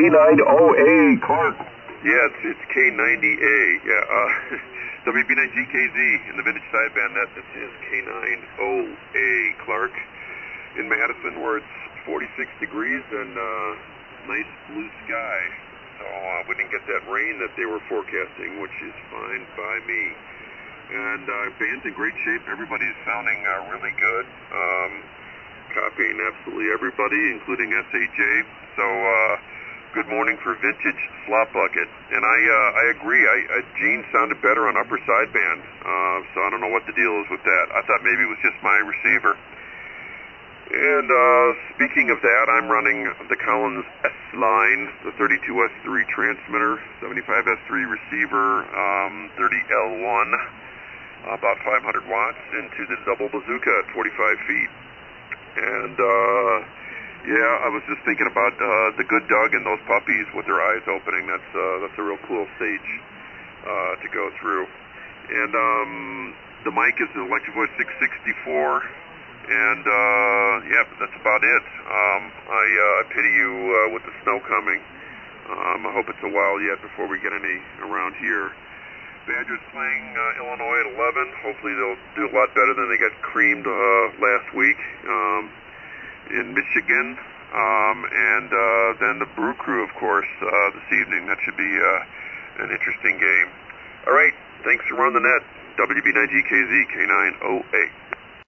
K9OA, Clark. Yeah, it's K90A. Yeah, WB9GKZ in the vintage sideband. This is K9OA, Clark. In Madison, where it's 46 degrees and nice blue sky. So we didn't get that rain that they were forecasting, which is fine by me. And band's in great shape. Everybody's sounding really good. Copying absolutely everybody, including SAJ. So good morning for vintage slop bucket. And I agree. Gene sounded better on upper sideband. So I don't know what the deal is with that. I thought maybe it was just my receiver. And speaking of that, I'm running the Collins S-Line, the 32S3 transmitter, 75S3 receiver, 30L1, about 500 watts into the double bazooka at 45 feet. And yeah, I was just thinking about the good Doug and those puppies with their eyes opening. That's a real cool stage to go through. And the mic is an Electro Voice 664. And yeah, that's about it. I pity you with the snow coming. I hope it's a while yet before we get any around here. Badgers playing Illinois at 11. Hopefully they'll do a lot better than they got creamed last week in Michigan. And then the Brew Crew, of course, this evening. That should be an interesting game. All right, thanks for running the net. WB9GKZ K9OA.